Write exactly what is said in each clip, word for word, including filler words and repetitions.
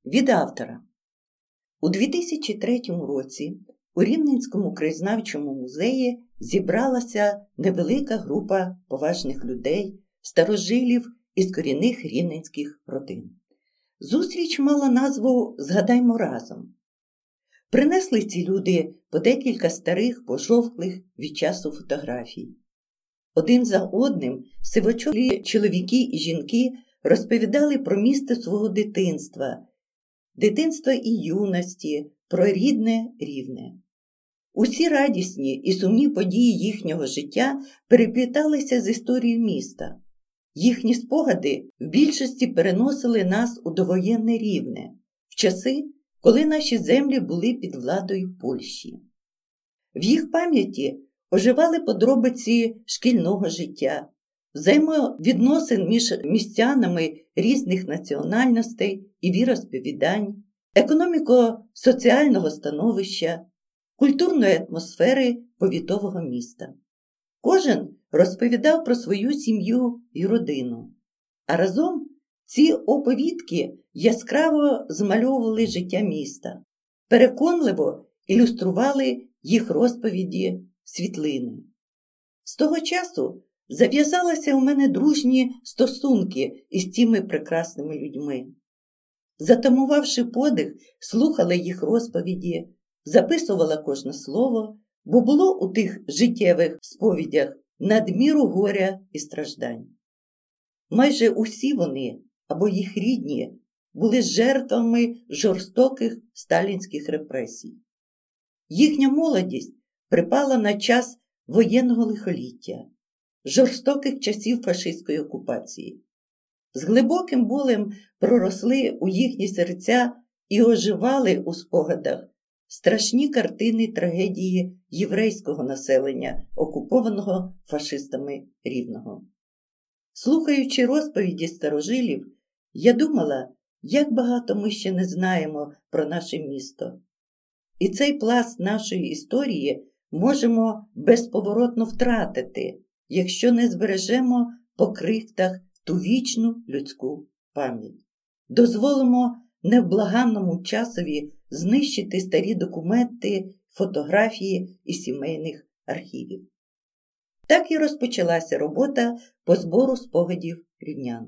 Від автора. У дві тисячі третьому році у Рівненському краєзнавчому музеї зібралася невелика група поважних людей, старожилів із корінних рівненських родин. Зустріч мала назву «Згадаймо разом». Принесли ці люди по декілька старих, пожовклих від часу фотографій. Один за одним сивочолі чоловіки і жінки розповідали про місто свого дитинства, дитинства і юності, про рідне Рівне. Усі радісні і сумні події їхнього життя перепліталися з історією міста. Їхні спогади в більшості переносили нас у довоєнне Рівне, в часи, коли наші землі були під владою Польщі. В їх пам'яті оживали подробиці шкільного життя, взаємовідносин між містянами різних національностей і віросповідань, економіко-соціального становища, культурної атмосфери повітового міста. Кожен розповідав про свою сім'ю і родину, а разом ці оповідки яскраво змальовували життя міста, переконливо ілюстрували їх розповіді світлини. З того часу зав'язалися у мене дружні стосунки із тими прекрасними людьми. Затамувавши подих, слухала їх розповіді, записувала кожне слово, бо було у тих життєвих сповідях надміру горя і страждань. Майже усі вони, або їх рідні, були жертвами жорстоких сталінських репресій. Їхня молодість припала на час воєнного лихоліття, жорстоких часів фашистської окупації. З глибоким болем проросли у їхні серця і оживали у спогадах страшні картини трагедії єврейського населення, окупованого фашистами Рівного. Слухаючи розповіді старожилів, я думала, як багато ми ще не знаємо про наше місто. І цей пласт нашої історії можемо безповоротно втратити, якщо не збережемо по крихтах ту вічну людську пам'ять. Дозволимо невблаганному часові знищити старі документи, фотографії і сімейних архівів. Так і розпочалася робота по збору спогадів рівнян.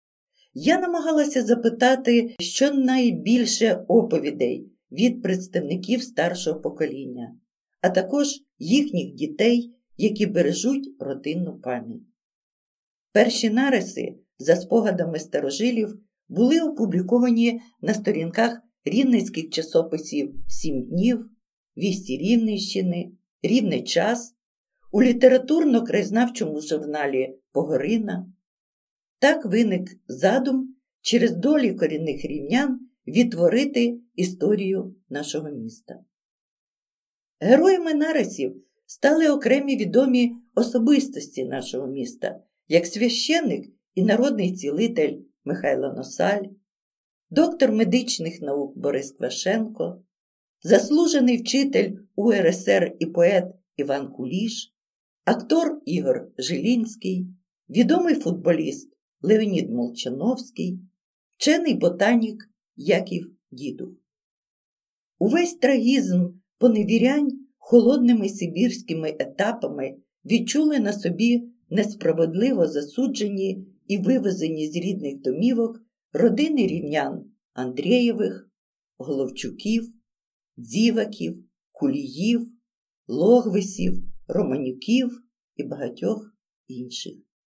Я намагалася запитати щонайбільше оповідей від представників старшого покоління, а також їхніх дітей, які бережуть родинну пам'ять. Перші нариси за спогадами старожилів були опубліковані на сторінках рівненських часописів «Сім днів», «Вісті Рівненщини», «Рівне час», у літературно-краєзнавчому журналі «Погорина». Так виник задум через долі корінних рівнян відтворити історію нашого міста. Героями нарисів стали окремі відомі особистості нашого міста, як священник і народний цілитель Михайло Носаль, доктор медичних наук Борис Квашенко, заслужений вчитель У Ер Ес Ер і поет Іван Куліш, актор Ігор Жилінський, відомий футболіст Леонід Молчановський, вчений ботанік Яків Дідух. Увесь трагізм поневірянь холодними сибірськими етапами відчули на собі несправедливо засуджені і вивезені з рідних домівок родини рівнян Андрієвих, Головчуків, Дзіваків, Куліїв, Логвисів, Романюків і багатьох інших.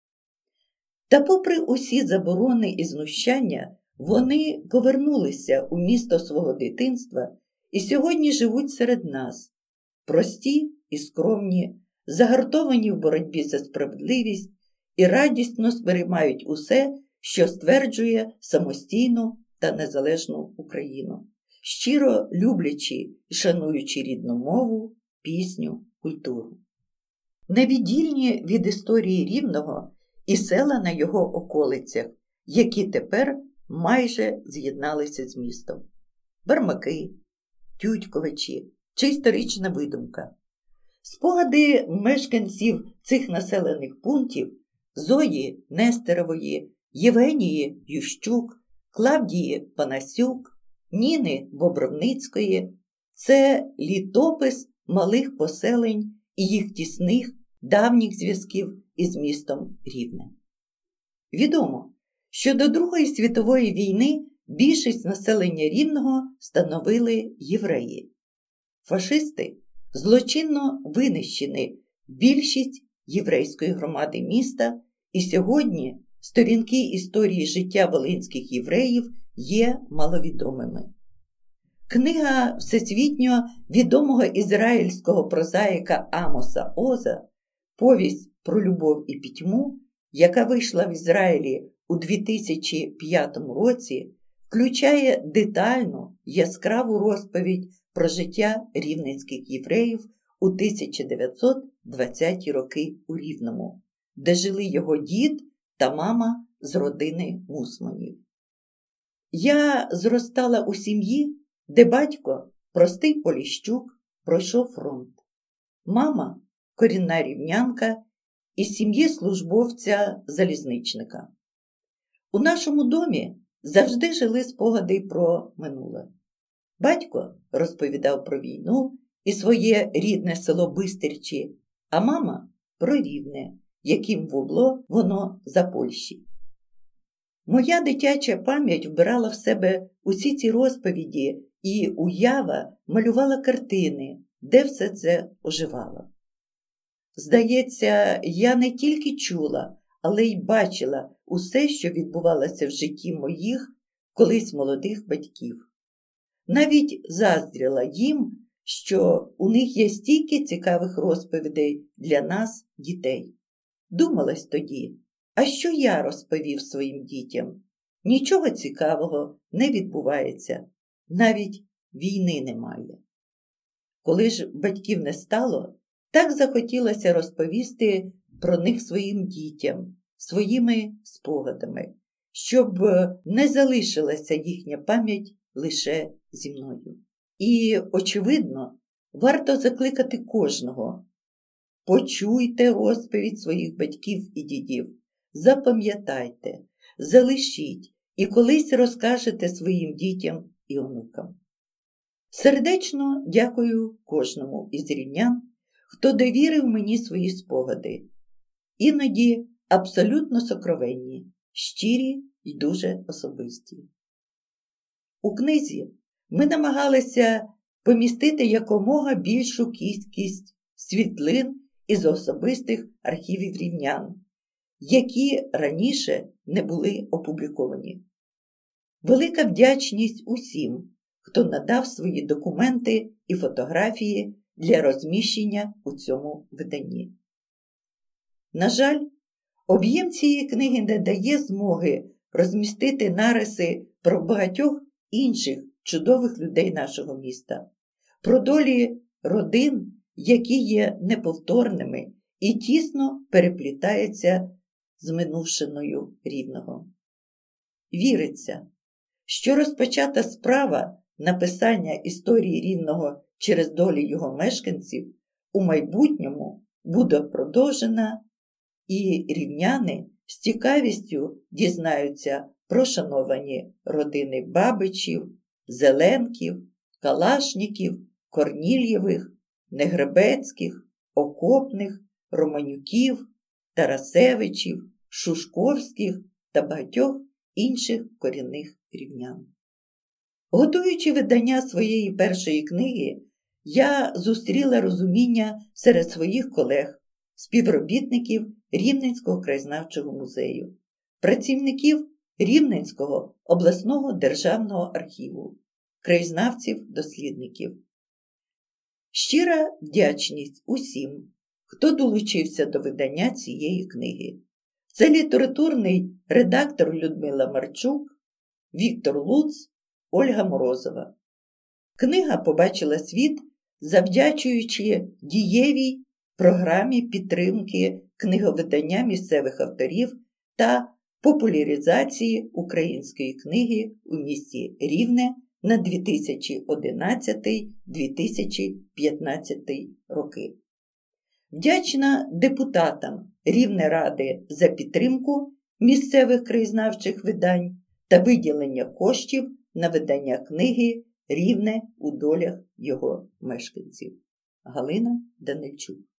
Та попри усі заборони і знущання, вони повернулися у місто свого дитинства і сьогодні живуть серед нас, прості і скромні, загартовані в боротьбі за справедливість і радісно сприймають усе, що стверджує самостійну та незалежну Україну, щиро люблячи і шануючи рідну мову, пісню, культуру. Невіддільні від історії Рівного і села на його околицях, які тепер майже з'єдналися з містом. Бармаки, Тютьковичі чи історична видумка. Спогади мешканців цих населених пунктів Зої Нестерової, Євгенії Ющук, Клавдії Панасюк, Ніни Бобровницької – це літопис малих поселень і їх тісних давніх зв'язків із містом Рівне. Відомо, що до Другої світової війни більшість населення Рівного становили євреї. Фашисти злочинно винищили більшість єврейської громади міста, і сьогодні сторінки історії життя волинських євреїв є маловідомими. Книга всесвітньо відомого ізраїльського прозаїка Амоса Оза «Повість про любов і пітьму», яка вийшла в Ізраїлі у дві тисячі п'ятому році, включає детальну, яскраву розповідь про життя рівненських євреїв у тисяча дев'ятсот двадцяті роки у Рівному, де жили його дід та мама з родини Мусманів. Я зростала у сім'ї, де батько, простий Поліщук, пройшов фронт. Мама – корінна рівнянка із сім'ї службовця-залізничника. У нашому домі завжди жили спогади про минуле. Батько розповідав про війну і своє рідне село Бистерчі, а мама – про Рівне, яким було воно за Польщі. Моя дитяча пам'ять вбирала в себе усі ці розповіді, і уява малювала картини, де все це оживало. Здається, я не тільки чула, але й бачила усе, що відбувалося в житті моїх, колись молодих батьків. Навіть заздріла їм, що у них є стільки цікавих розповідей для нас, дітей. Думалась тоді, а що я розповів своїм дітям? Нічого цікавого не відбувається, навіть війни немає. Коли ж батьків не стало, так захотілося розповісти про них своїм дітям, своїми спогадами, щоб не залишилася їхня пам'ять лише зі мною. І, очевидно, варто закликати кожного. Почуйте розповідь своїх батьків і дідів, запам'ятайте, залишіть і колись розкажете своїм дітям і онукам. Сердечно дякую кожному із рівнян, хто довірив мені свої спогади. Іноді абсолютно сокровенні, щирі і дуже особисті. У книзі ми намагалися помістити якомога більшу кількість світлин із особистих архівів рівнян, які раніше не були опубліковані. Велика вдячність усім, хто надав свої документи і фотографії для розміщення у цьому виданні. На жаль, об'єм цієї книги не дає змоги розмістити нариси про багатьох інших чудових людей нашого міста, про долі родин, які є неповторними і тісно переплітаються з минувшиною Рівного. Віриться, що розпочата справа написання історії Рівного через долі його мешканців у майбутньому буде продовжена, і рівняни з цікавістю дізнаються про шановані родини Бабичів, Зеленків, Калашніків, Корнільєвих, Негребецьких, Окопних, Романюків, Тарасевичів, Шушковських та багатьох інших корінних рівнян. Готуючи видання своєї першої книги, я зустріла розуміння серед своїх колег, співробітників Рівненського краєзнавчого музею, працівників Рівненського обласного державного архіву, краєзнавців-дослідників. Щира вдячність усім, хто долучився до видання цієї книги. Це літературний редактор Людмила Марчук, Віктор Луц, Ольга Морозова. Книга побачила світ, завдячуючи дієвій програмі підтримки книговидання місцевих авторів та популяризації української книги у місті Рівне на дві тисячі одинадцятий - дві тисячі п'ятнадцятий роки. Вдячна депутатам Рівнеради за підтримку місцевих краєзнавчих видань та виділення коштів на видання книги «Рівне у долях його мешканців». Галина Данильчук.